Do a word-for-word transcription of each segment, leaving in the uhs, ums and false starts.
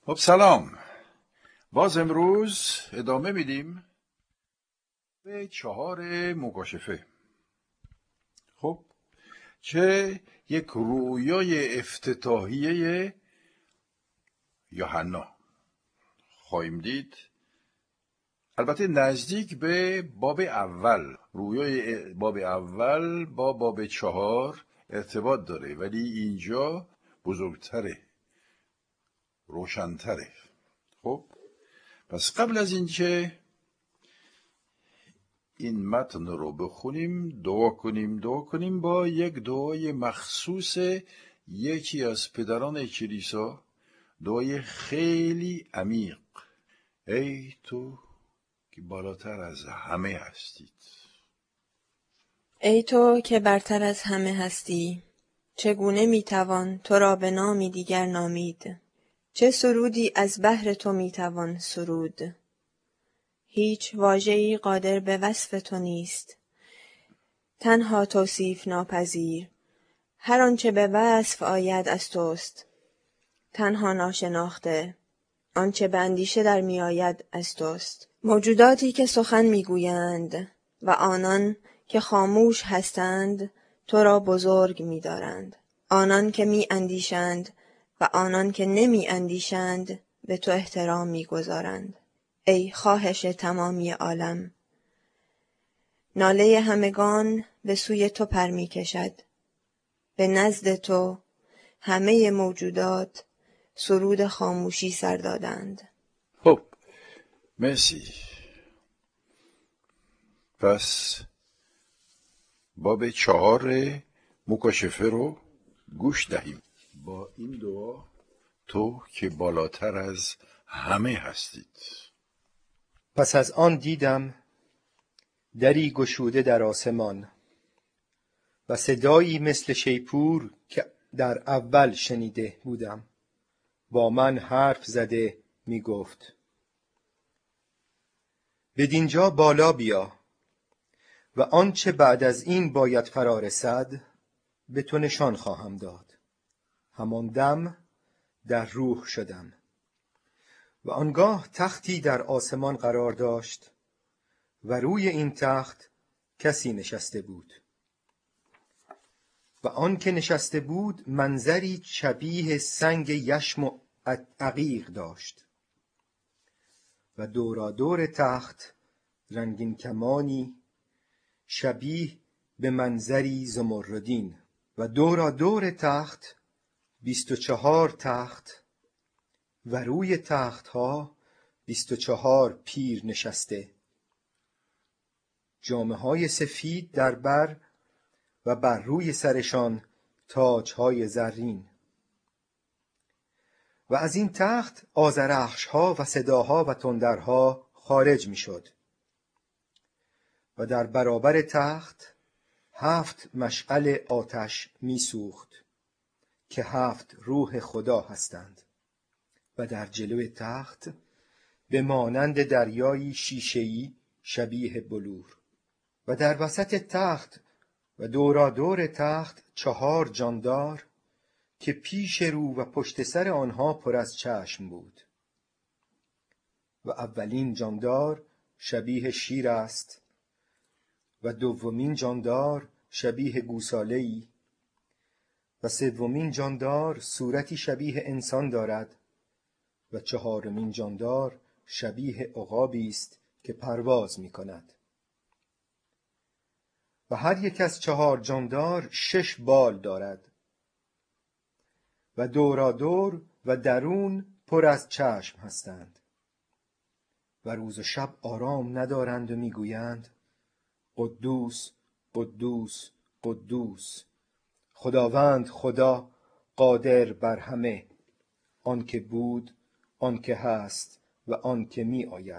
خب سلام. باز امروز ادامه میدیم به چهار مکاشفه. خب چه یک رویای افتتاحیه یوحنا خواهیم دید. البته نزدیک به باب اول، رویای باب اول با باب چهار ارتباط داره، ولی اینجا بزرگتره، روشنتره. خب پس قبل از اینکه این متن رو بخونیم دعا کنیم دعا کنیم با یک دعای مخصوص یکی از پدران کلیسا، دعای خیلی عمیق. ای تو که بالاتر از همه هستید، ای تو که برتر از همه هستی، چگونه میتوان تو را به نامی دیگر نامید؟ چه سرودی از بحر تو میتوان سرود؟ هیچ واژه‌ای قادر به وصف تو نیست، تنها توصیف ناپذیر. هر آنچه به وصف آید از توست، تنها ناشناخته. آنچه به اندیشه در می آید از توست. موجوداتی که سخن می گویند و آنان که خاموش هستند تو را بزرگ می دارند. آنان که می اندیشند و آنان که نمی اندیشند به تو احترام می گذارند. ای خواهش تمامی عالم، ناله همگان به سوی تو پر می کشد. به نزد تو همه موجودات سرود خاموشی سر دادند. خب مرسی. پس باب چهار مکاشفه رو گوش دهیم با این دعا: تو که بالاتر از همه هستید. پس از آن دیدم دری گشوده در آسمان و صدایی مثل شیپور که در اول شنیده بودم با من حرف زده می گفت: بدینجا بالا بیا و آنچه بعد از این باید فرا رسد به تو نشان خواهم داد. همان دم در روح شدم و آنگاه تختی در آسمان قرار داشت و روی این تخت کسی نشسته بود و آن که نشسته بود منظری شبیه سنگ یشم و عقیق داشت و دورادور تخت رنگین کمانی شبیه به منظری زمردین و دورادور تخت بیست و چهار تخت و روی تختها بیست و چهار پیر نشسته، جامه‌های سفید در بر و بر روی سرشان تاج‌های زرین. و از این تخت آذرخش‌ها و صداها و تندرها خارج می‌شد و در برابر تخت هفت مشعل آتش می‌سوخت که هفت روح خدا هستند و در جلوی تخت به مانند دریایی شیشه‌ای شبیه بلور و در وسط تخت و دورادور تخت چهار جاندار که پیش رو و پشت سر آنها پر از چشم بود و اولین جاندار شبیه شیر است و دومین جاندار شبیه گوساله‌ای و سومین جاندار صورتی شبیه انسان دارد و چهارمین جاندار شبیه عقابی است که پرواز می کند. و هر یک از چهار جاندار شش بال دارد و دورادور و درون پر از چشم هستند و روز و شب آرام ندارند و میگویند: قدوس قدوس قدوس، خداوند خدا قادر بر همه، آن که بود، آن که هست و آن که می آید.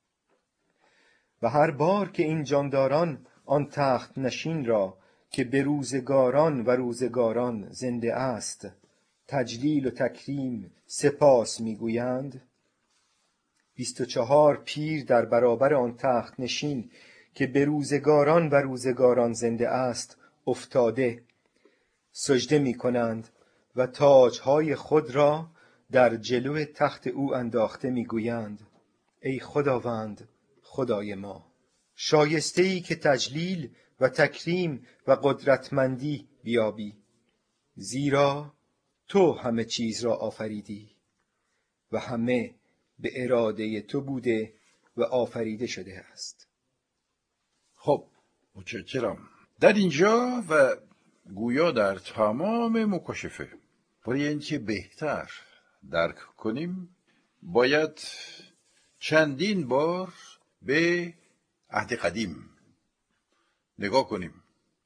و هر بار که این جانداران آن تخت نشین را که به روزگاران و روزگاران زنده است تجلیل و تکریم سپاس میگویند، بیست و چهار پیر در برابر آن تخت نشین که به روزگاران و روزگاران زنده است افتاده سجده می کنند و تاجهای خود را در جلو تخت او انداخته میگویند ای خداوند خدای ما، شایسته ای که تجلیل و تکریم و قدرتمندی بیابی، زیرا تو همه چیز را آفریدی و همه به اراده تو بوده و آفریده شده است. خب متشکرم. در اینجا و گویا در تمام مکاشفه، برای اینکه بهتر درک کنیم باید چندین بار به عهد قدیم نگاه کنیم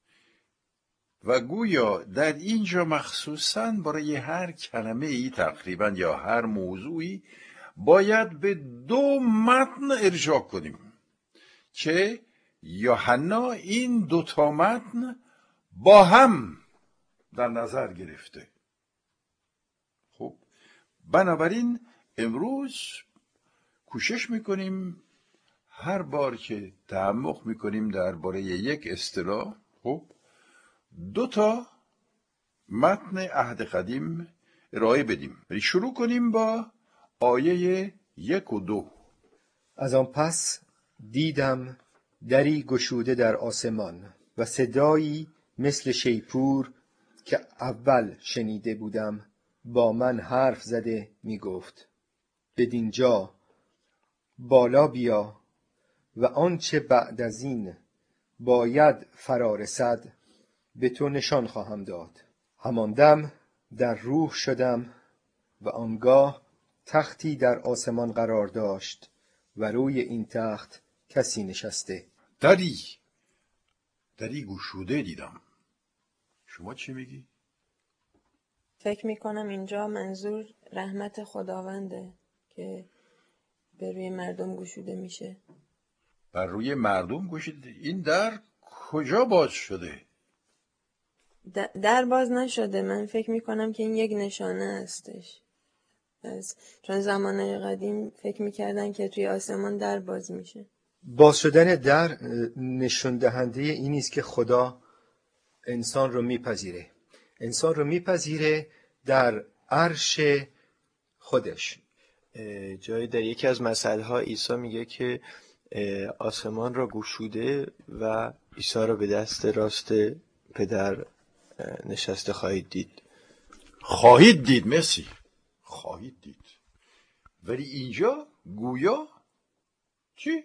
و گویا در اینجا مخصوصاً برای هر کلمه ای تقریباً یا هر موضوعی باید به دو متن ارجاع کنیم که یوحنا این دو تا متن با هم در نظر گرفته. خب بنابراین امروز کوشش میکنیم هر بار که تعمق میکنیم درباره یک اصطلاح، خب دو تا متن عهد قدیم ارائه بدیم. شروع کنیم با آیه یک و دو. از آن پس دیدم دری گشوده در آسمان و صدایی مثل شیپور که اول شنیده بودم با من حرف زده می گفت بدینجا بالا بیا و آنچه بعد از این باید فرا رسد به تو نشان خواهم داد. همان دم در روح شدم و آنگاه تختی در آسمان قرار داشت و روی این تخت کسی نشسته. دری دری گشوده دیدم. شما چی میگی؟ فکر میکنم اینجا منظور رحمت خداونده که به روی مردم گشوده میشه. بر روی مردم گشوده. این در کجا باز شده؟ در باز نشده. من فکر میکنم که این یک نشانه هستش. از چون زمانه قدیم فکر میکردن که توی آسمان در باز میشه. باز شدن در نشون دهنده این است که خدا انسان رو میپذیره. انسان رو میپذیره در عرش خودش. جایی در یکی از مسائل‌ها عیسی میگه که آسمان را گشوده و عیسی را به دست راست پدر نشسته خواهید دید. خواهید دید. مرسی. خواهید دید. ولی اینجا گویا چی؟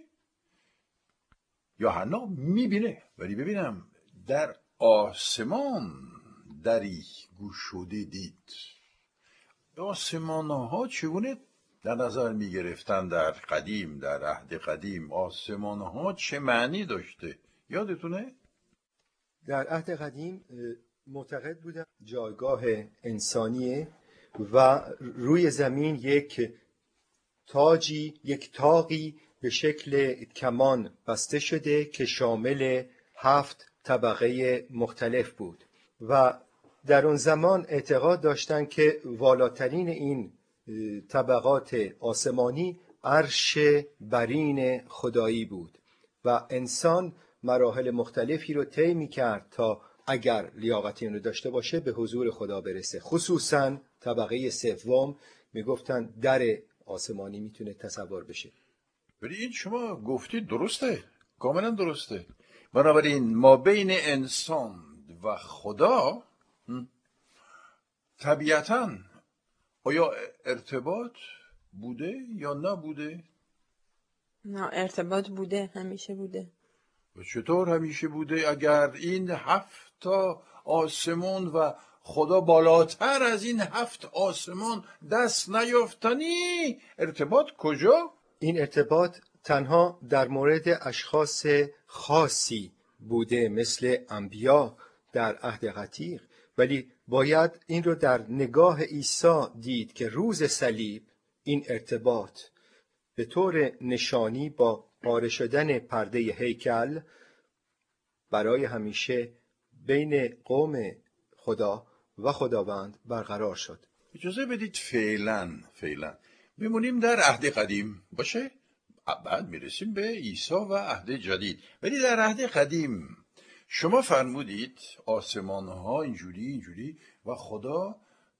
یوحنا میبینه. ولی ببینم در آسمان دری گشوده دید. آسمان ها چگونه در نظر می گرفتن در قدیم، در عهد قدیم؟ آسمان ها چه معنی داشته؟ یادتونه؟ در عهد قدیم معتقد بودن جایگاه انسانیه و روی زمین یک تاجی، یک طاقی به شکل کمان بسته شده که شامل هفت طبقه مختلف بود و در اون زمان اعتقاد داشتن که والاترین این طبقات آسمانی عرش برین خدایی بود و انسان مراحل مختلفی رو طی می‌کرد تا اگر لیاقت این رو داشته باشه به حضور خدا برسه. خصوصا طبقه سوم میگفتن در آسمانی میتونه تصور بشه. ولی این شما گفتید درسته، کاملا درسته. بنابراین ما بین انسان و خدا طبیعتاً آیا ارتباط بوده یا نبوده؟ نه، ارتباط بوده، همیشه بوده. و چطور همیشه بوده؟ اگر این هفت تا آسمان و خدا بالاتر از این هفت آسمان دست نیافتنی، ارتباط کجا؟ این ارتباط تنها در مورد اشخاص خاصی بوده مثل انبیا در عهد عتیق، ولی باید این رو در نگاه عیسی دید که روز صلیب این ارتباط به طور نشانی با پاره شدن پرده هیکل برای همیشه بین قوم خدا و خداوند برقرار شد. اجازه بدید فعلا فعلا میمونیم در عهد قدیم باشه، بعد میرسیم به عیسی و عهد جدید. ولی در عهد قدیم شما فرمودید آسمان ها اینجوری اینجوری و خدا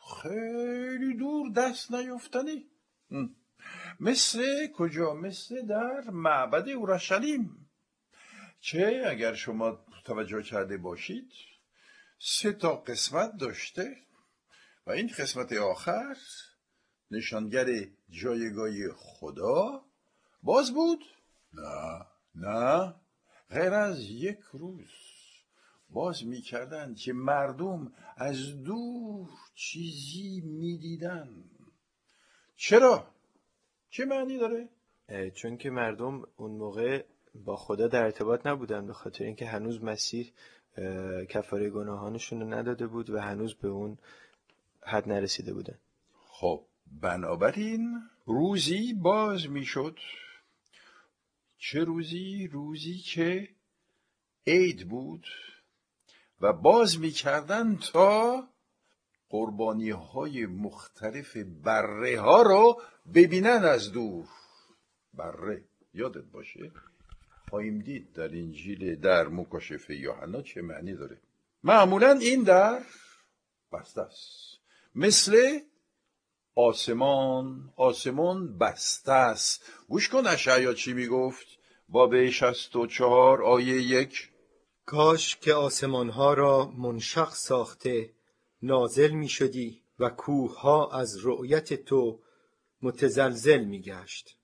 خیلی دور، دست نیفتنی. مثل کجا؟ مثل در معبد اورشلیم. چه اگر شما توجه کرده باشید سه تا قسمت داشته و این قسمت آخر نشانگر جایگاه خدا باز بود؟ نه نه، غیر از یک روز باز میکردن که مردم از دور چیزی میدیدن. چرا؟ چه معنی داره؟ چون که مردم اون موقع با خدا در ارتباط نبودن، به خاطر اینکه هنوز مسیح کفاره گناهانشون رو نداده بود و هنوز به اون حد نرسیده بودن. خب بنابراین روزی باز میشد. چه روزی؟ روزی که عید بود و باز میکردن تا قربانی های مختلف بره ها رو ببینن از دور. بره یادت باشه خواهیم دید در انجیل در مکاشفه یوحنا چه معنی داره. معمولا این در بسته است، مثل آسمان. آسمان بسته است. گوش کن اشعیا چی میگفت؟ باب شصت و چهار آیه یک: کاش که آسمانها را منشق ساخته نازل می شدی و کوه ها از رؤیت تو متزلزل می گشت.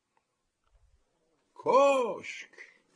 کاش.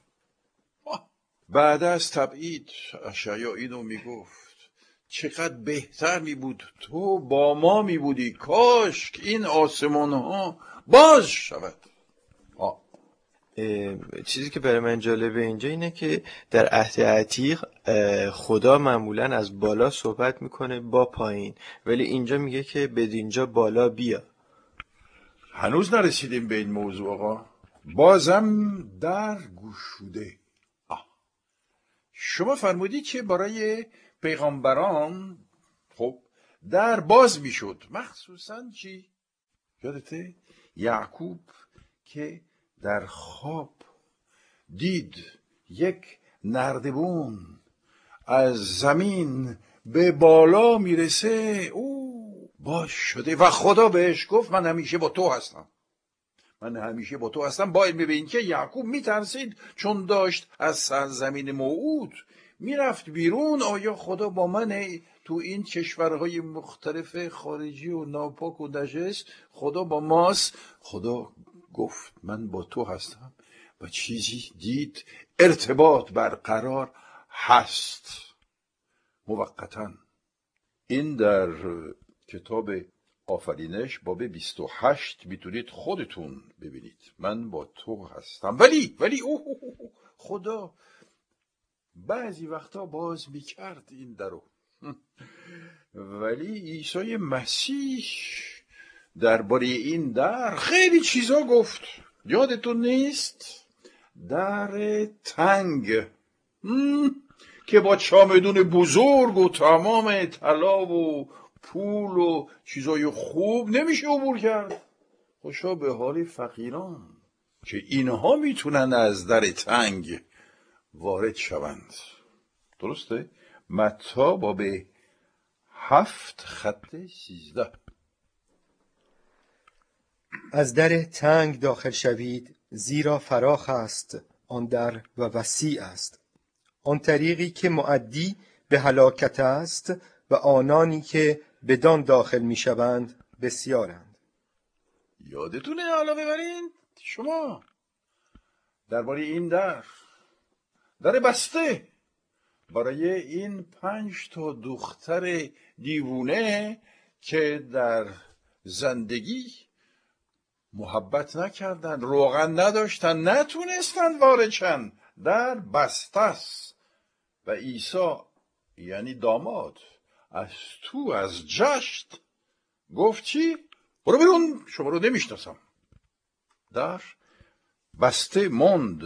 بعد از تبعید اشعیا اینو میگفت چقدر بهتر می بود تو با ما می بودی. کاش که این آسمان ها باز شود. آه. چیزی که برای من جالبه اینجا اینه که در عهد عتیق خدا معمولا از بالا صحبت میکنه با پایین، ولی اینجا میگه که بدینجا بالا بیا. هنوز نرسیدیم به این موضوع آقا. بازم در گشوده. آه. شما فرمودید که برای پیغمبران خب در باز میشد، مخصوصا چی؟ یادته؟ یعقوب که در خواب دید یک نردبون از زمین به بالا میرسه، او باز شده و خدا بهش گفت من همیشه با تو هستم. من همیشه با تو هستم. باید میبینید که یعقوب میترسید چون داشت از سرزمین موعود میرفت بیرون. آیا خدا با منه؟ تو این کشورهای مختلف خارجی و ناپاک و نجس خدا با ماست. خدا گفت من با تو هستم و چیزی دید، ارتباط برقرار هست موقتاً. این در کتاب آفرینش باب بیست و هشت میتونید خودتون ببینید. من با تو هستم. ولی ولی اوه اوه اوه خدا بعضی وقتا باز میکرد این درو. ولی عیسی مسیح درباره این در خیلی چیزا گفت. یادتون نیست؟ در تنگ که با چامدون بزرگ و تمام طلا و پول و چیزای خوب نمیشه عبور کرد. خوشا به حال فقیران که اینها میتونن از در تنگ وارد شوند. درسته؟ متی باب هفت خط سیزده. از در تنگ داخل شوید زیرا فراخ است آن در و وسیع است. آن طریقی که مؤدی به هلاکت است و آنانی که بدان داخل می شوند بسیارند. یادتونه حالا ببرین شما درباره این در در بسته برای این پنج تا دختر دیوونه که در زندگی محبت نکردن، روغن نداشتن، نتونستن وارد شن، در بسته است. و عیسی یعنی داماد از تو از جشن گفت چی؟ برو بیرون، شما رو نمیشناسم. در بسته موند.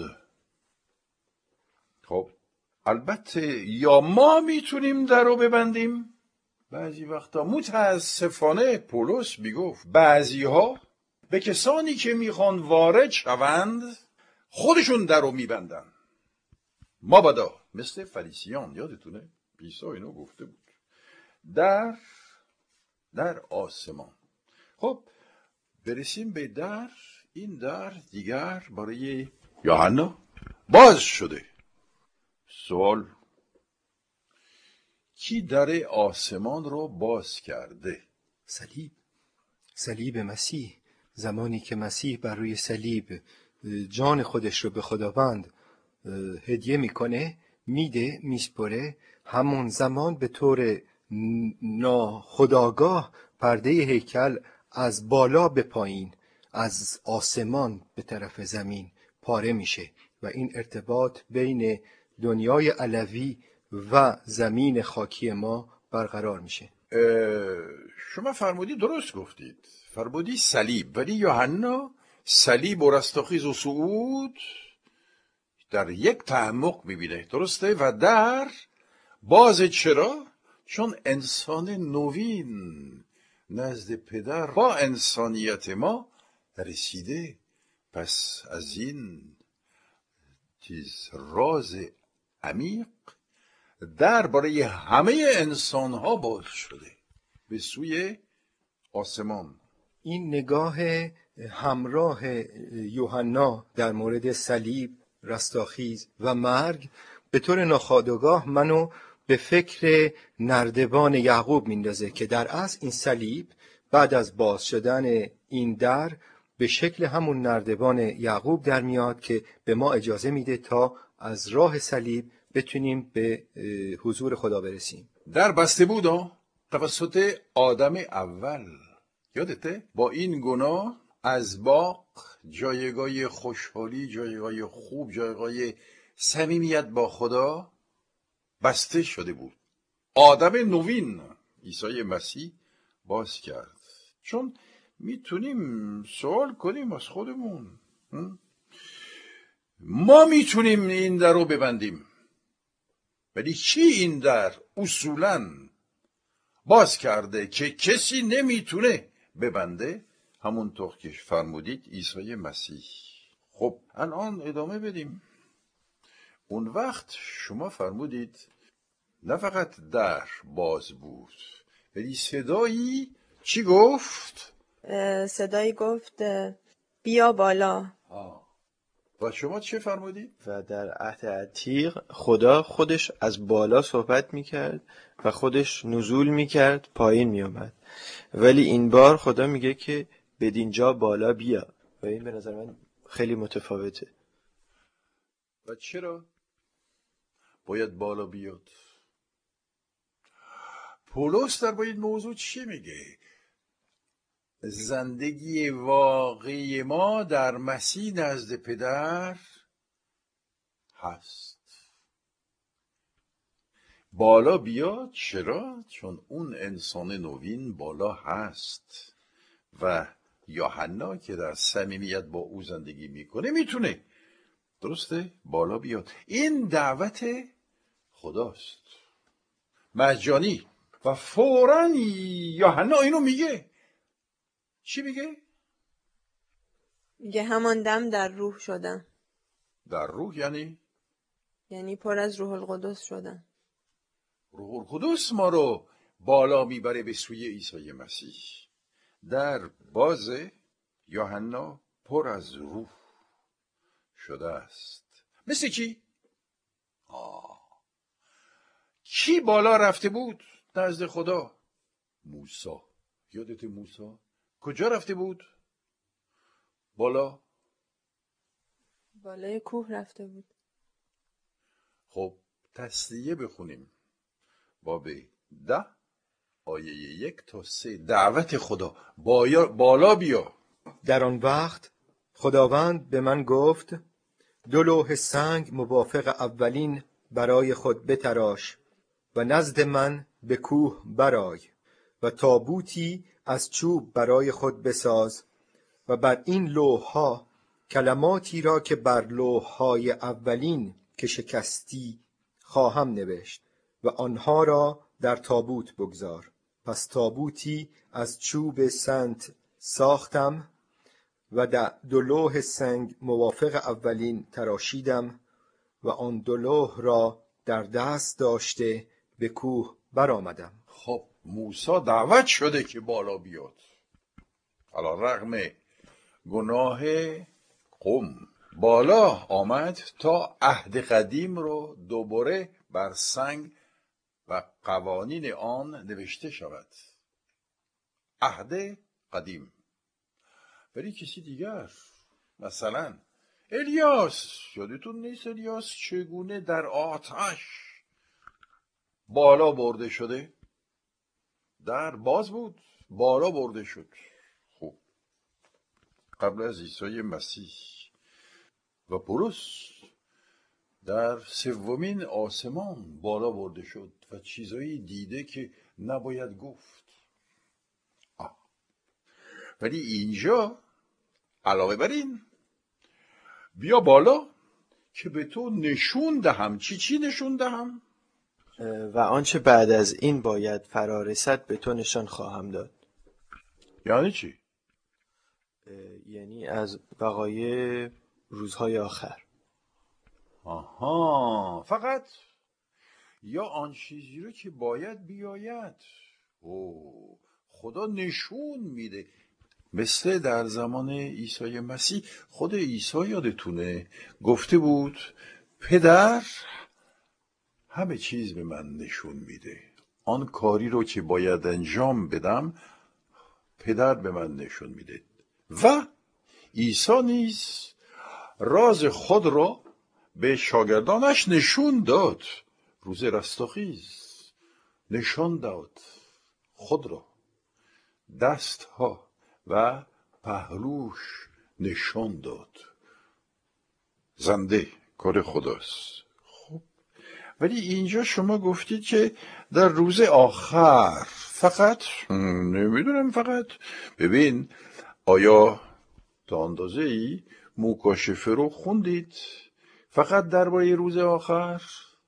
خب البته یا ما میتونیم در رو ببندیم، بعضی وقتا متاسفانه پولس میگفت بعضی ها به کسانی که میخوان وارد شوند خودشون در رو میبندن. ما بدا مثل فریسیان. یادتونه عیسی اینو گفته بود. در در آسمان. خب برسیم به در. این در دیگر برای یوحنا باز شده. سوال: کی در آسمان رو باز کرده؟ صلیب. صلیب مسیح. زمانی که مسیح بر روی صلیب جان خودش رو به خداوند هدیه میکنه، میده، میسپره، همون زمان به طور ناخودآگاه پرده هیکل از بالا به پایین، از آسمان به طرف زمین پاره میشه و این ارتباط بین دنیای علوی و زمین خاکی ما برقرار میشه. شما فرمودی، درست گفتید، فرمودی صلیب، ولی یوحنا صلیب و رستاخیز و صعود در یک تعمق میبینه، درسته؟ و در باز. چرا؟ چون انسان نوین نزد پدر با انسانیت ما رسیده. پس از این چیز راز عمیق در برای همه انسان ها باز شده به سوی آسمان. این نگاه همراه یوحنا در مورد صلیب، رستاخیز و مرگ به طور ناخودآگاه منو به فکر نردبان یعقوب میندازه که در اصل این صلیب بعد از باز شدن این در به شکل همون نردبان یعقوب در میاد که به ما اجازه میده تا از راه صلیب بتونیم به حضور خدا برسیم. در بسته بود توسط آدم اول، یادته؟ با این گناه از باغ، جایگاه خوشحالی، جایگاه خوب، جایگاه صمیمیت با خدا بسته شده بود. آدم نوین عیسی مسیح باز کرد. چون میتونیم سوال کنیم از خودمون، ما میتونیم این در رو ببندیم، ولی چی این در اصولاً باز کرده که کسی نمیتونه ببنده؟ همونطور که فرمودید عیسی مسیح. خب الان ادامه بدیم. اون وقت شما فرمودید نه فقط در باز بود، ولی صدایی چی گفت؟ صدایی گفت بیا بالا. آه. و شما چه فرمودید؟ و در عهد عتیق خدا خودش از بالا صحبت میکرد و خودش نزول میکرد، پایین میامد، ولی این بار خدا میگه که بدینجا بالا بیا و این به نظر من خیلی متفاوته. و چرا باید بالا بیاد؟ پولس در با این موضوع چی میگه؟ زندگی واقعی ما در مسیح نزد پدر هست. بالا بیاد. چرا؟ چون اون انسان نوین بالا هست و یوحنا که در صمیمیت با او زندگی میکنه میتونه، درسته، بالا بیاد. این دعوت خداست، مجانی. و فوراً یوحنا اینو میگه. چی میگه؟ میگه همان دم در روح شدم. در روح یعنی؟ یعنی پر از روح القدس شدم. روح القدس ما رو بالا میبره به سوی عیسی مسیح. در باز یوحنا پر از روح شده است. مثل کی؟ آه. کی بالا رفته بود نزد خدا؟ موسی. یادت موسی کجا رفته بود؟ بالا؟ بالای کوه رفته بود. خب تسلیه بخونیم. باب ده آیه یک تا سه. دعوت خدا بالا بیا. در آن وقت خداوند به من گفت دو لوح سنگ موافق اولین برای خود بتراش و نزد من به کوه برآی و تابوتی از چوب برای خود بساز و بر این لوح‌ها کلماتی را که بر لوح‌های اولین که شکستی خواهم نوشت و آنها را در تابوت بگذار. پس تابوتی از چوب سنت ساختم و در دو لوح سنگ موافق اولین تراشیدم و آن دو لوح را در دست داشته به کوه برآمدم. خب موسی دعوت شده که بالا بیاد، علی رغم گناه قوم بالا آمد تا عهد قدیم رو دوباره بر سنگ و قوانین آن نوشته شود. عهد قدیم. ولی کسی دیگر، مثلا الیاس، یادتون نیست الیاس چگونه در آتش بالا برده شده؟ در باز بود، بالا برده شد. خب قبل از عیسی مسیح. و پولس در سومین آسمان بالا برده شد و چیزایی دیده که نباید گفت. آه. ولی اینجا علاوه بر این بیا بالا که به تو نشون دهم. چی چی نشون دهم؟ و آنچه بعد از این باید فرا رسد به تو نشان خواهم داد. یعنی چی؟ یعنی از وقایع روزهای آخر. آها، فقط یا آن چیزی رو که باید بیاید. او خدا نشون میده. مثل در زمان عیسی مسیح، خود عیسی یادتونه گفته بود پدر همه چیز به من نشون میده. آن کاری رو که باید انجام بدم پدر به من نشون میده. و عیسی نیز راز خود را به شاگردانش نشون داد. روز رستاخیز نشان داد خود را، دستها و پهلوش نشان داد. زنده کار خداست. خب ولی اینجا شما گفتید که در روز آخر فقط، نمیدونم فقط، ببین آیا تا اندازه ای مکاشفه رو خوندید فقط درباره روز آخر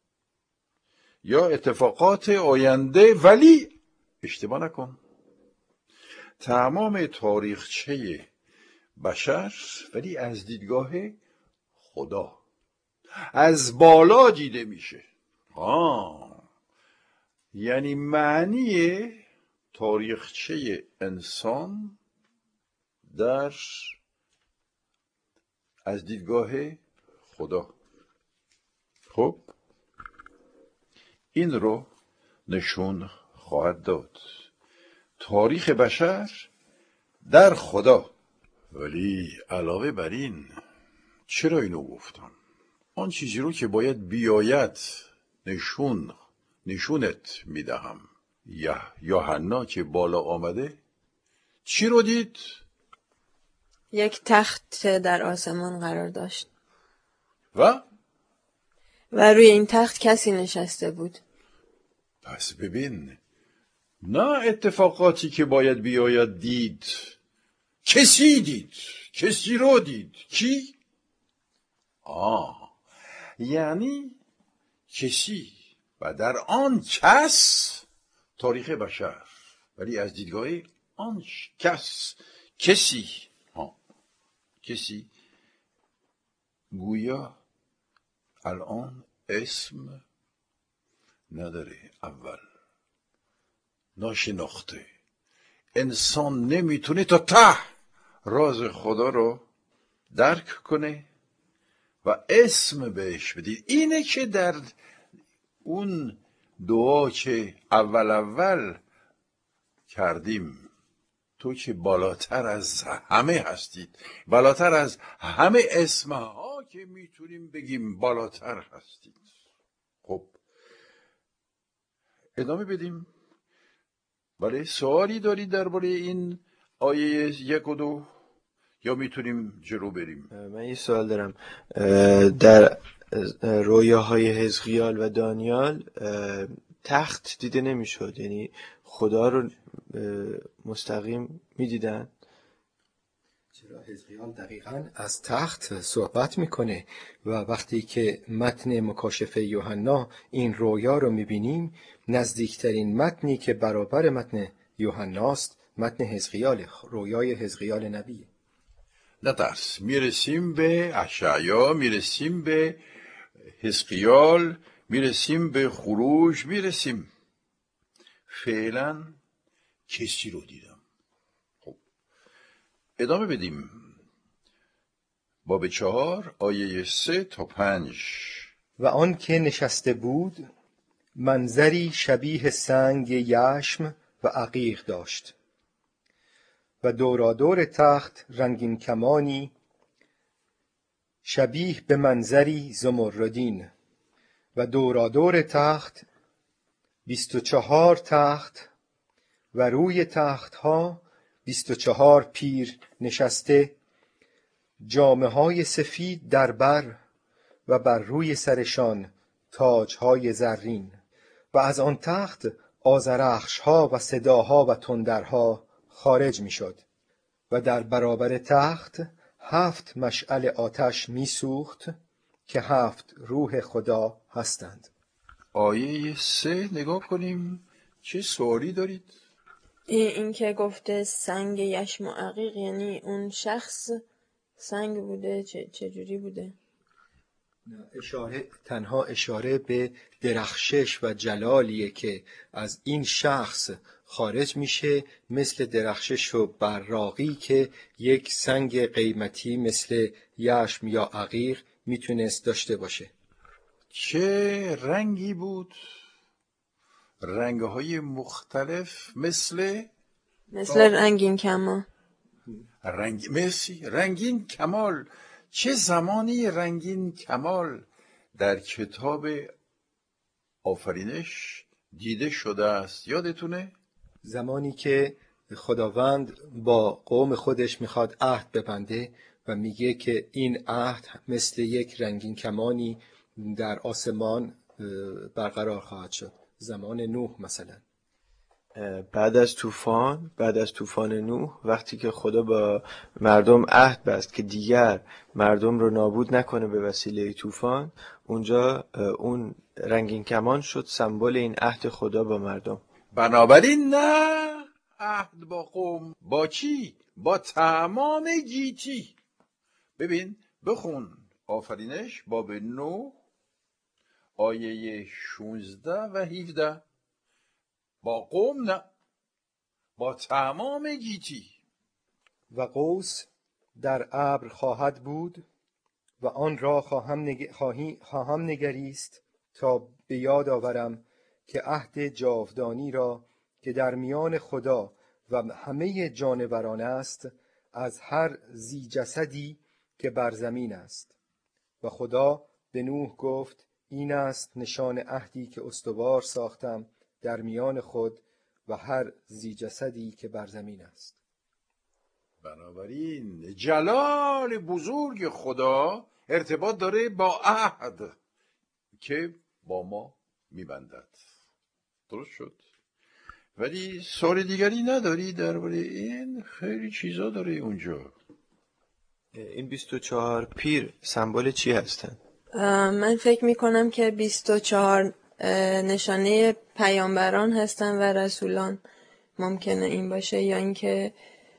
یا اتفاقات آینده؟ ولی اشتباه نکن، تمام تاریخچه بشر ولی از دیدگاه خدا از بالا دیده میشه. آه یعنی معنی تاریخچه انسان در از دیدگاه خدا. خب این رو نشون خواهد داد تاریخ بشر در خدا. ولی علاوه بر این چرا اینو گفتم؟ آن چیزی رو که باید بیاید نشون نشونت میدهم. یا یوحنا که بالا آمده چی رو دید؟ یک تخت در آسمان قرار داشت و و روی این تخت کسی نشسته بود. پس ببین، نه اتفاقاتی که باید بیاید دید، کسی دید، کسی رو دید. کی؟ آه یعنی کسی و در آن کس تاریخ بشر، ولی از دیدگاه آن کس کسی ها کسی گویا الان اسم نداره. اول ناشناخته، انسان نمیتونه تا ته راز خدا رو درک کنه و اسم بهش بدید. اینه که در اون دعا که اول اول کردیم، تو که بالاتر از همه هستید، بالاتر از همه اسمها که میتونیم بگیم بالاتر هستید. خب ادامه بدیم. ولی سوالی دارید درباره این آیه یک و دو یا میتونیم جلو بریم؟ من یه سوال دارم. در رویاهای حزقیال و دانیال تخت دیده نمیشد، یعنی خدا رو مستقیم میدیدن؟ چرا حزقیال دقیقاً از تخت صحبت میکنه و وقتی که متن مکاشفه یوحنا این رویا رو میبینیم، نزدیکترین متنی که برابر متن یوحناست متن حزقیال، رویای حزقیال نبیه. نترس، میرسیم به اشعیا، میرسیم به حزقیال، میرسیم به خروج، میرسیم. فعلا کسی رو دیدم. خب ادامه بدیم. باب چهار آیه سه تا پنج. و آن که نشسته بود منظری شبیه سنگ یشم و عقیق داشت و دورادور تخت رنگین کمانی شبیه به منظری زمردین و دورادور تخت بیست و چهار تخت و روی تختها بیست و چهار پیر نشسته، جامه های سفید در بر و بر روی سرشان تاج های زرین و از آن تخت آذرخش ها و صداها و تندرها خارج می شد و در برابر تخت هفت مشعل آتش می سوخت که هفت روح خدا هستند. آیه سه نگاه کنیم. چه سوالی دارید؟ این, این که گفته سنگ یشم و عقیق، یعنی اون شخص سنگ بوده؟ چه چجوری بوده؟ اشاره تنها اشاره به درخشش و جلالیه که از این شخص خارج میشه، مثل درخشش و براقی که یک سنگ قیمتی مثل یشم یا عقیق میتونست داشته باشه. چه رنگی بود؟ رنگ‌های مختلف مثل مثل رنگین کمان. رنگ مسی رنگین کمال. چه زمانی رنگین کمال در کتاب آفرینش دیده شده است؟ یادتونه؟ زمانی که خداوند با قوم خودش میخواد عهد ببنده و میگه که این عهد مثل یک رنگین کمانی در آسمان برقرار خواهد شد. زمان نوح مثلا. بعد از طوفان بعد از طوفان نوح، وقتی که خدا با مردم عهد بست که دیگر مردم رو نابود نکنه به وسیله طوفان، اونجا اون رنگین کمان شد سمبل این عهد خدا با مردم. بنابراین نه عهد با قوم، با چی؟ با تمام گیتی. ببین بخون آفرینش باب نو آیه شانزده و هفده. با قوم نه، با تمام گیتی. و قوس در ابر خواهد بود و آن را خواهم, نگ... خواهی... خواهم نگریست تا به یاد آورم که عهد جاودانی را که در میان خدا و همه جانوران است از هر ذی جسدی که بر زمین است. و خدا به نوح گفت این است نشان عهدی که استوار ساختم در میان خود و هر ذی جسدی که بر زمین است. بنابراین جلال بزرگ خدا ارتباط داره با عهد که با ما میبندد. درست شد؟ ولی سوال دیگری نداری درباره این؟ خیلی چیزا داره اونجا. این بیست و چهار پیر سمبل چی هستن؟ من فکر میکنم که بیست و چهار نشانه پیامبران هستن و رسولان. ممکنه این باشه، یا اینکه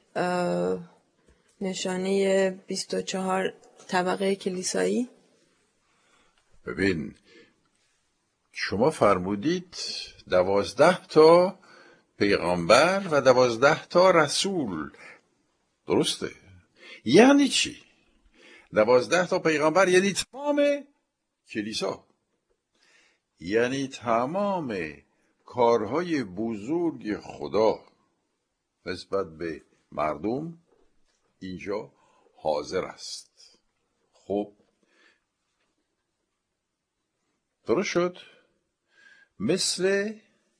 نشانه بیست و چهار طبقه کلیسایی. ببین شما فرمودید دوازده تا پیغمبر و دوازده تا رسول، درسته؟ یعنی چی؟ دوازده تا پیغمبر یعنی تمام کلیسا، یعنی تمام کارهای بزرگ خدا نسبت به مردم اینجا حاضر است. خب درست شد؟ مثل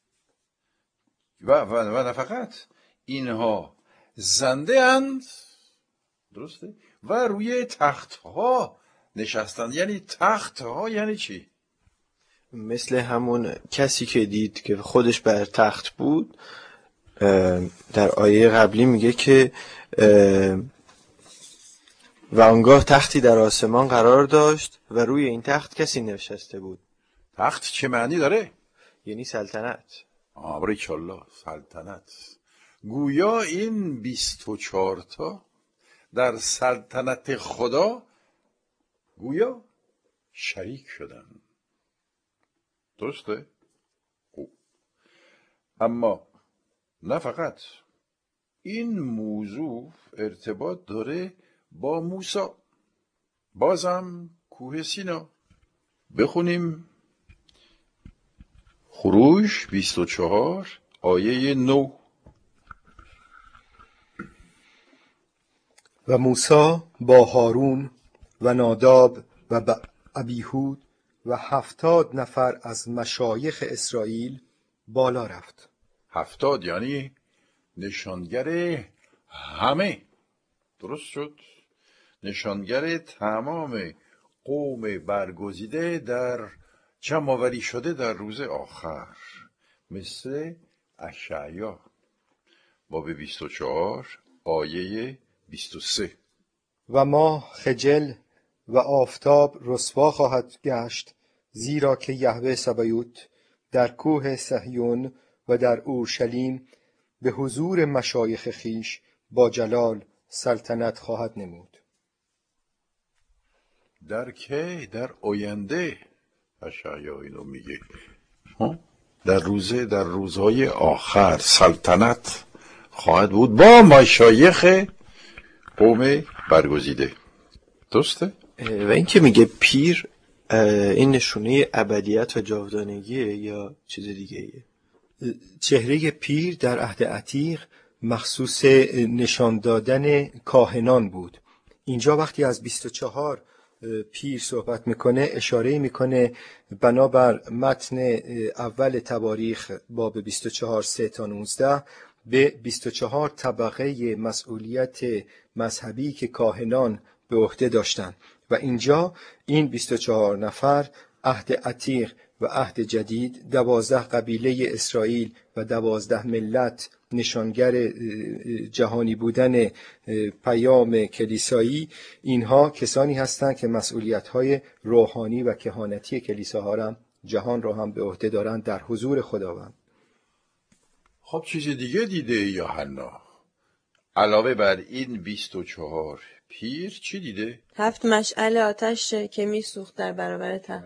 و, و, و نه فقط اینها زنده اند، درسته؟ و روی تختها نشستند. یعنی تختها یعنی چی؟ مثل همون کسی که دید که خودش بر تخت بود. در آیه قبلی میگه که و آنگاه تختی در آسمان قرار داشت و روی این تخت کسی نشسته بود. تخت چه معنی داره؟ یعنی سلطنت. آبریکالله، سلطنت. گویا این بیست و چهار تا در سلطنت خدا گویا شریک شدن. درسته؟ خوب. اما نه فقط این موضوع ارتباط داره با موسی. بازم کوه سینا. بخونیم خروج بیست و چهار آیه نه. و موسی با هارون و ناداب و ابیهود و هفتاد نفر از مشایخ اسرائیل بالا رفت. هفتاد یعنی نشانگر همه، درست شد، نشانگر تمام قوم برگزیده در جمع آوری شده در روز آخر، مثل اشعیا. باب بیست و چهار آیه بیست و سه. و ماه خجل و آفتاب رسوا خواهد گشت، زیرا که یهوه سبایوت در کوه صهیون و در اورشلیم به حضور مشایخ خیش با جلال سلطنت خواهد نمود. در که در آینده اشعیا اینو میگه، در روزه در روزهای آخر سلطنت خواهد بود با مشایخ قوم برگزیده. درسته؟ و این که میگه پیر، این نشونه ابدیت و جاودانگیه یا چیز دیگه ایه؟ چهره پیر در عهد عتیق مخصوص نشان دادن کاهنان بود. اینجا وقتی از بیست و چهار پیر صحبت میکنه اشاره میکنه بنابر متن اول تواریخ باب بیست و چهار سه تا نوزده به بیست و چهار طبقه مسئولیت مذهبی که کاهنان به عهده داشتند و اینجا این بیست و چهار نفر عهد عتیق و عهد جدید، دوازده قبیله اسرائیل و دوازده ملت، نشانگر جهانی بودن پیام کلیسایی، اینها کسانی هستند که مسئولیت‌های روحانی و کهانتی کلیساها را جهان را هم به عهده دارند در حضور خداوند. خب چیز دیگه دیده یوحنا علاوه بر این بیست و چهار پیر چی دیده؟ هفت مشعل آتش که میسوخت در برابر تخت.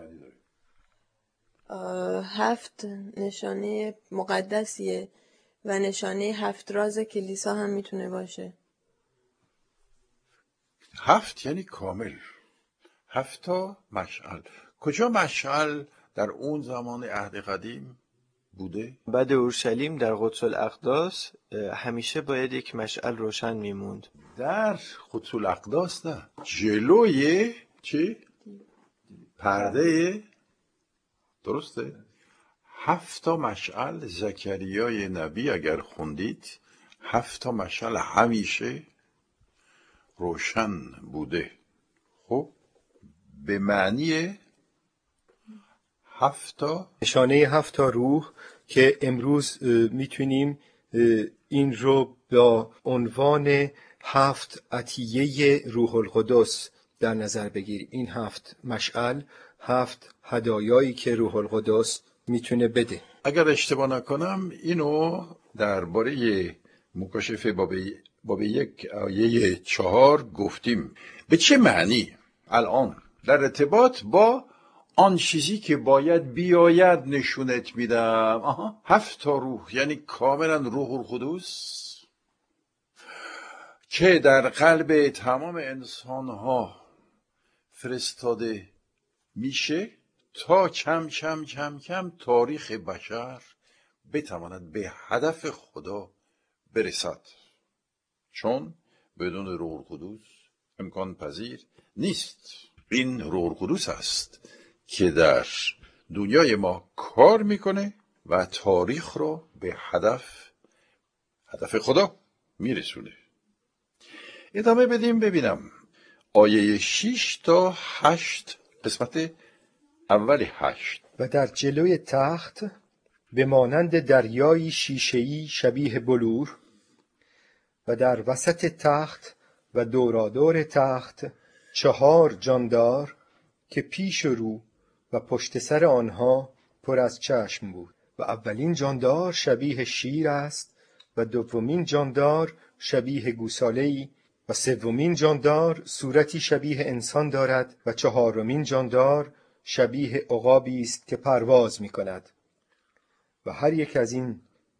هفت نشانه مقدسیه و نشانه هفت راز کلیسا هم میتونه باشه. هفت یعنی کامل. هفتا مشعل. کجا مشعل در اون زمان عهد قدیم بوده؟ بعد اورشلیم در قدس الاقداس همیشه باید یک مشعل روشن میموند. در قدس الاقداس نه، جلوی چی؟ پرده. درسته؟ هفتا مشعل زکریای نبی اگر خوندید، هفتا مشعل همیشه روشن بوده. خب به معنی هفتا نشانه هفتا روح که امروز میتونیم این رو با عنوان هفت عطیه روح القدس در نظر بگیریم. این هفت مشعل، هفت هدایایی که روح القدس میتونه بده. اگر اشتباه نکنم اینو درباره مکاشفه باب باب یک آیه چهار گفتیم. به چه معنی الان در ارتباط با آن چیزی که باید بیاید نشونت میدم. آها. هفت تا روح یعنی کاملا روح القدس که در قلب تمام انسانها فرستاده میشه تا کم کم کم کم تاریخ بشر بتواند به هدف خدا برسد، چون بدون روح القدس امکان پذیر نیست. این روح القدس است که در دنیای ما کار میکنه و تاریخ رو به هدف هدف خدا میرسونه. ادامه بدیم ببینم آیه شش تا هشت، قسمت اول هشت. و در جلوی تخت به مانند دریایی شیشه‌ای شبیه بلور و در وسط تخت و دورادور تخت چهار جاندار که پیش و رو و پشت سر آنها پر از چشم بود و اولین جاندار شبیه شیر است و دومین جاندار شبیه گوساله‌ای و سومین جاندار صورتی شبیه انسان دارد و چهارمین جاندار شبیه عقابی است که پرواز می کند و هر یک از این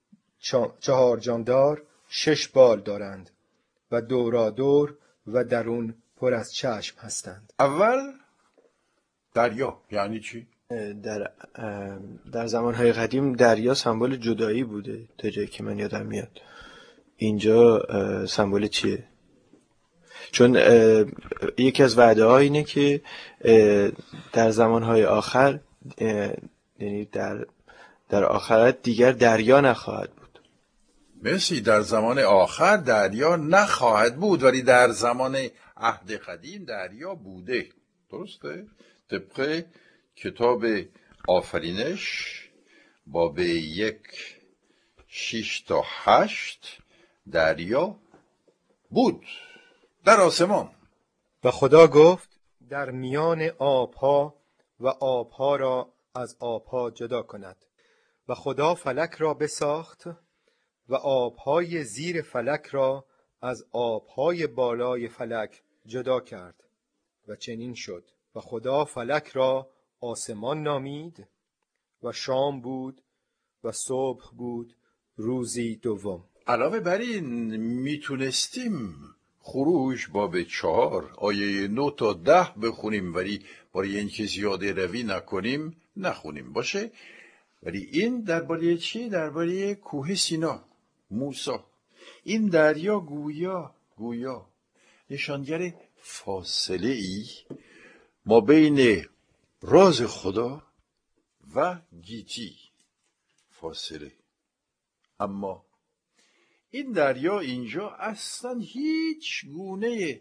چهار جاندار شش بال دارند و دورا دور و درون پر از چشم هستند. اول دریا یعنی چی؟ در در زمانهای قدیم دریا سمبل جدایی بوده تا جایی که من یادم میاد. اینجا سمبل چیه؟ چون یکی از وعده ها اینه که در زمانهای آخر، یعنی در در آخرت دیگر دریا نخواهد بود. مرسی. در زمان آخر دریا نخواهد بود، ولی در زمان عهد قدیم دریا بوده. درسته؟ طبق کتاب آفرینش باب یک شیش تا هشت دریا بود در آسمان. و خدا گفت در میان آبها و آبها را از آبها جدا کند. و خدا فلک را بساخت و آبهای زیر فلک را از آبهای بالای فلک جدا کرد و چنین شد. و خدا فلک را آسمان نامید و شام بود و صبح بود روزی دوم. علاوه بر این میتونستیم خروج باب چهار آیه نه تا ده بخونیم، ولی برای اینکه زیاده روی نکنیم نخونیم باشه. ولی این درباره چی؟ درباره کوه سینا، موسی. این دریا گویا گویا نشانگر فاصله ای ما بین راز خدا و گیتی فاصله. اما این دریا اینجا اصلا هیچ گونه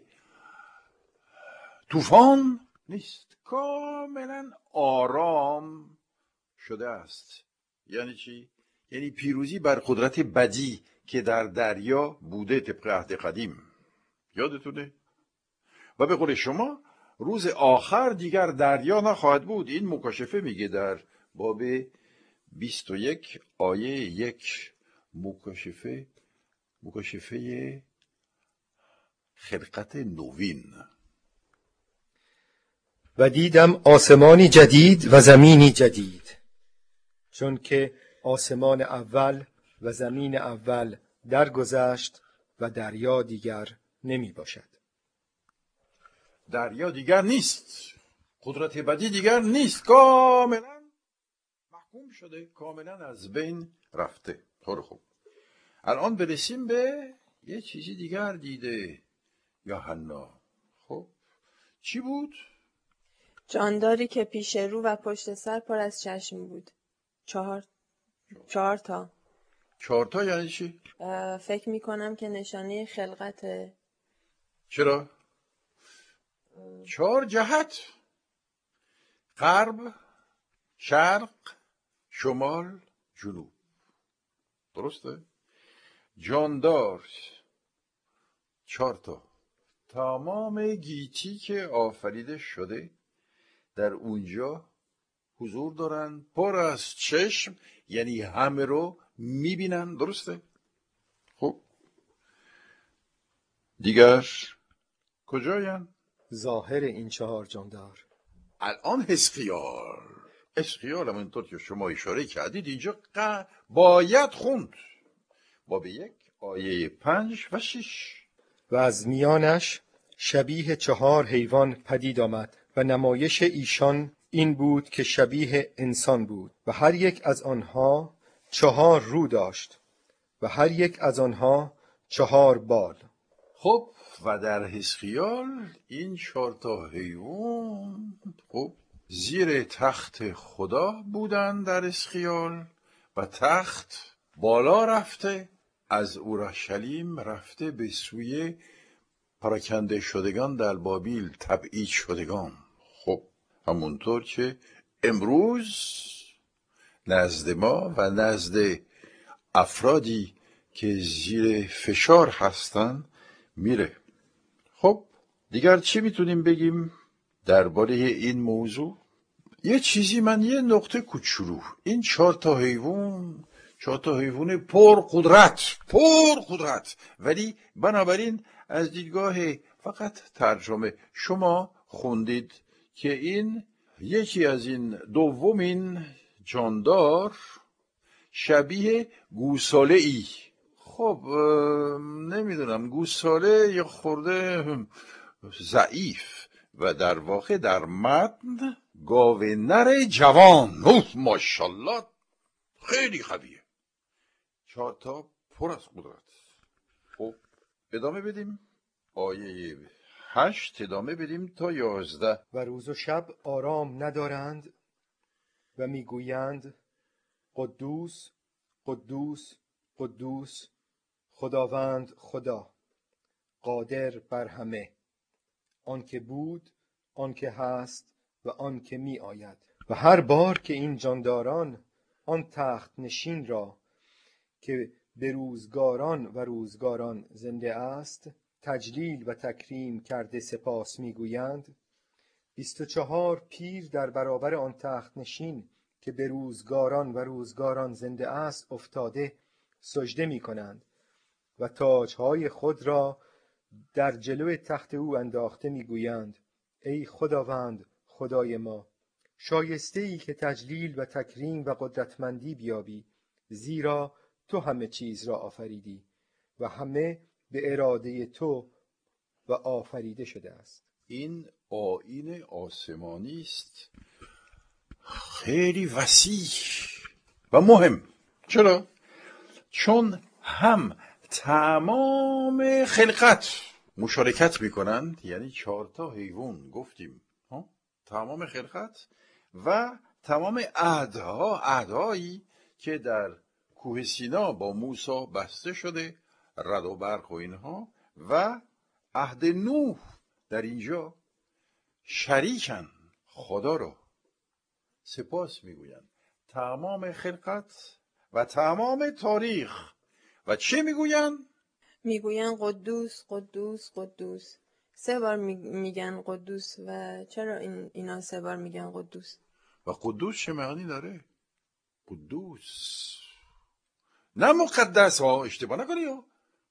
طوفان نیست، کاملا آرام شده است. یعنی چی؟ یعنی پیروزی بر قدرت بدی که در دریا بوده طبق عهد قدیم. یادتونه؟ و به قول شما روز آخر دیگر دریا نخواهد بود. این مکاشفه میگه در باب بیست و یک آیه یک. مکاشفه مکاشفه خلقت نوین. و دیدم آسمانی جدید و زمینی جدید، چون که آسمان اول و زمین اول درگذشت و دریا دیگر نمی باشد. دریا دیگر نیست، قدرت بدی دیگر نیست، کاملا محکوم شده، کاملا از بین رفته. طور خوب. الان برسیم به یه چیزی دیگر دیده یوحنا. خب چی بود؟ جانداری که پیش رو و پشت سر پر از چشم بود. چهار چهار تا. چهار تا یعنی چی؟ فکر می کنم که نشانه خلقته. چرا؟ چهار جهت: غرب، شرق، شمال، جنوب. درسته؟ جاندار چهار تا. تمام گیتی که آفریده شده در اونجا حضور دارن، پر از چشم، یعنی همه رو میبینن. درسته؟ خب دیگر کجاین؟ ظاهر این چهار جاندار. الان حزقیال حزقیال همونطور که شما اشاره کردید اینجا باید خوند. باب یک آیه پنج و شش. و از میانش شبیه چهار حیوان پدید آمد و نمایش ایشان این بود که شبیه انسان بود و هر یک از آنها چهار رو داشت و هر یک از آنها چهار بال. خب و در حزقیال این چهار تا حیوان خب زیر تخت خدا بودن در حزقیال و تخت بالا رفته، از اورشلیم رفته به سوی پراکنده شدگان در بابیل، تبعید شدگان. خب همونطور که امروز نزد ما و نزد افرادی که زیر فشار هستن میره. خب دیگر چی میتونیم بگیم درباره این موضوع؟ یه چیزی، من یه نقطه کوچولو، این چهار تا حیوان چهار تا حیوان پر قدرت پر قدرت ولی بنابراین از دیدگاه فقط ترجمه شما خوندید که این یکی از این دومین جاندار شبیه گوساله ای. خب نمیدونم، گوساله یه خورده ضعیف و در واقع در متن گاو نر جوان. اوه ماشاءالله خیلی قویه. چهار تا پر از قدرت. خب ادامه بدیم آیه هشت ادامه بدیم تا یازده. و روز و شب آرام ندارند و میگویند قدوس قدوس قدوس خداوند خدا قادر بر همه، آنکه بود، آنکه هست و آنکه می آید. و هر بار که این جانداران آن تخت نشین را که به روزگاران و روزگاران زنده است تجلیل و تکریم کرده سپاس میگویند، بیست و چهار پیر در برابر آن تخت نشین که به روزگاران و روزگاران زنده است افتاده سجده می کنند و تاجهای خود را در جلو تخت او انداخته میگویند ای خداوند خدای ما، شایسته ای که تجلیل و تکریم و قدرتمندی بیابی، زیرا تو همه چیز را آفریدی و همه به اراده تو و آفریده شده است. این آیین آسمانی است، خیلی وسیع و مهم. چرا؟ چون هم تمام خلقت مشارکت میکنند، یعنی چهار تا حیوان گفتیم ها؟ تمام خلقت و تمام عهدها، عهدهایی که در کوه سینا با موسی بسته شده، رعد و برق و اینها، و عهد نوح در اینجا شریکن خدا را سپاس میگویند. تمام خلقت و تمام تاریخ. و چه میگویند؟ میگویند قدوس قدوس قدوس. سه بار میگن قدوس. و چرا این اینا سه بار میگن قدوس؟ و قدوس چه معنی داره؟ قدوس نه مقدس ها، اشتباه نکنی ها.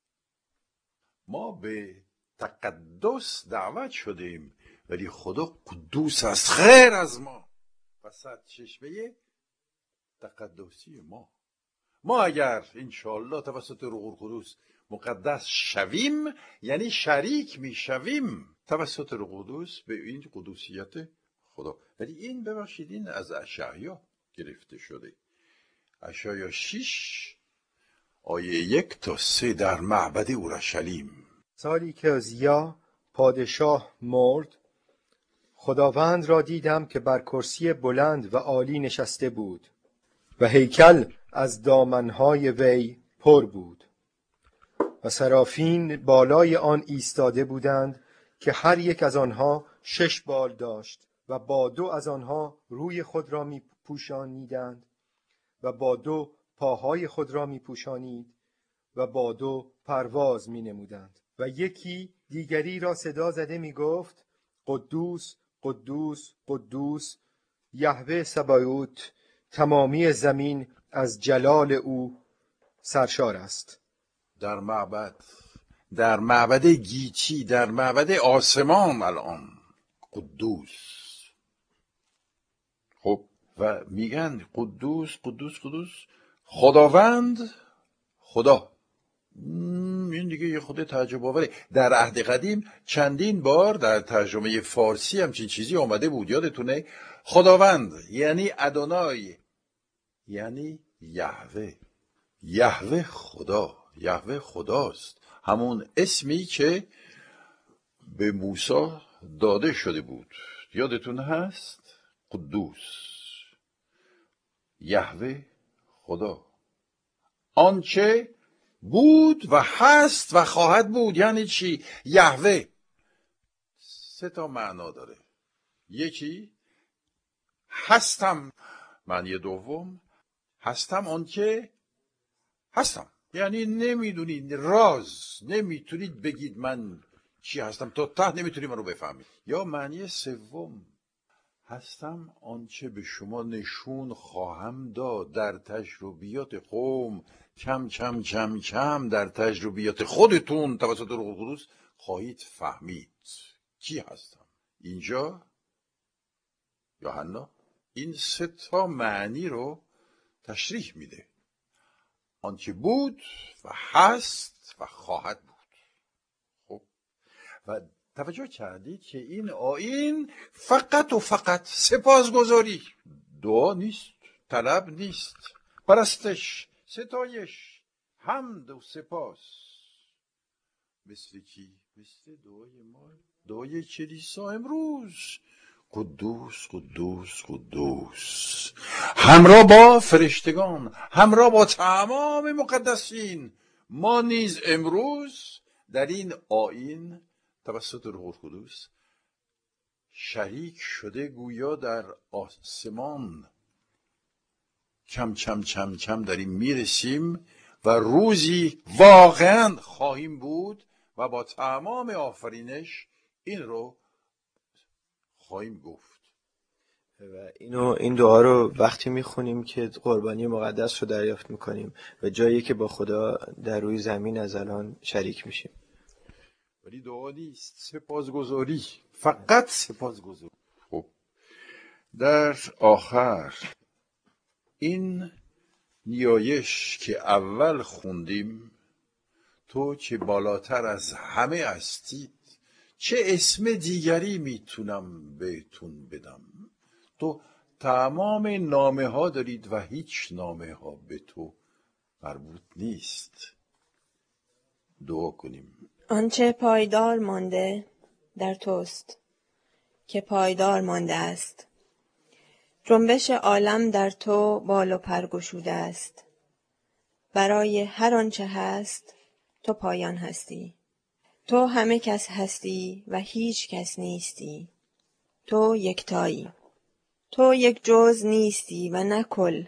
ما به تقدس دعوت شدیم، ولی خدا قدوس است، خیر از ما و صد چشمه تقدسی ما. ما اگر انشاءالله توسط روح القدس مقدس شویم، یعنی شریک می شویم توسط روح القدس به این قدوسیت خدا. ولی این ببخشید این از اشعیا گرفته شده. اشعیا شش آیه یک تا سه در معبد اورشلیم. سالی که عزیا پادشاه مرد، خداوند را دیدم که بر کرسی بلند و عالی نشسته بود و هیکل از دامنهای وی پر بود و سرافین بالای آن ایستاده بودند که هر یک از آنها شش بال داشت و با دو از آنها روی خود را می پوشانیدند و با دو پاهای خود را می پوشانید و با دو پرواز می نمودند. و یکی دیگری را صدا زده می گفت قدوس قدوس قدوس یهوه سبایوت، تمامی زمین از جلال او سرشار است. در معبد، در معبد گیتی، در معبد آسمان الان قدوس. خب و میگن قدوس قدوس قدوس خداوند خدا. این دیگه یه خود تعجب آوره. در عهد قدیم چندین بار در ترجمه فارسی همچین چیزی آمده بود، یادتونه؟ خداوند یعنی ادونای، یعنی یهوه. یهوه خدا، یهوه خداست، همون اسمی که به موسی داده شده بود، یادتون هست؟ قدوس، یهوه خدا، آنچه بود و هست و خواهد بود. یعنی چی؟ یهوه سه تا معنا داره. یکی هستم، معنی دوم هستم آنچه هستم، یعنی نمیدونید، راز نمیتونید بگید من چی هستم، تا ته نمیتونید من رو بفهمید. یا معنی سوم هستم آنچه به شما نشون خواهم داد در تجربیات قوم، کم کم کم کم در تجربیات خودتون توسط روح القدس خواهید فهمید کی هستم. اینجا یوحنا این سه تا معنی رو تشریح میده. آنچه بود و هست و خواهد بود. خب و توجه کردید که این آیین فقط و فقط سپاسگزاری، دعا نیست، طلب نیست، پرستش، ستایش، حمد و سپاس. مثل کی؟ مثل دعای ما، دعای کلیسا امروز: قدوس قدوس قدوس، همراه با فرشتگان، همراه با تمام مقدسین. ما نیز امروز در این آیین توسط روح القدس شریک شده، گویا در آسمان کم کم کم کم داریم میرسیم و روزی واقعا خواهیم بود و با تمام آفرینش این رو خواهیم گفت. و اینو این دعا رو وقتی میخونیم که قربانی مقدس رو دریافت میکنیم و جایی که با خدا در روی زمین از الان شریک میشیم. ولی دعا نیست، سپاسگزاری، فقط سپاسگزاری. خب در آخر این نیایش که اول خوندیم: تو که بالاتر از همه هستید، چه اسم دیگری میتونم بهتون بدم؟ تو تمام نامه ها دارید و هیچ نامه ها به تو مربوط نیست. دعا کنیم. آنچه پایدار مانده در توست که پایدار مانده است. جنبش عالم در تو بال و پر گشوده است. برای هر آنچه هست تو پایان هستی. تو همه کس هستی و هیچ کس نیستی. تو یکتایی. تو یک جز نیستی و نه کل.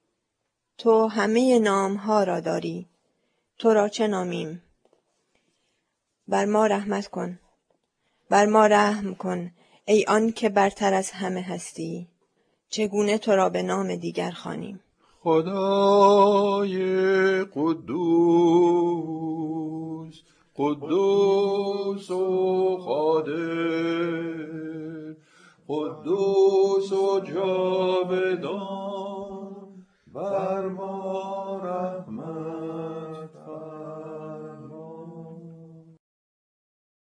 تو همه نامها را داری. تو را چه نامیم؟ بر ما رحمت کن. بر ما رحم کن ای آن که برتر از همه هستی. چگونه تو را به نام دیگر خوانیم؟ خدای قدوس، قدوس و قادر، قدوس و جاودان.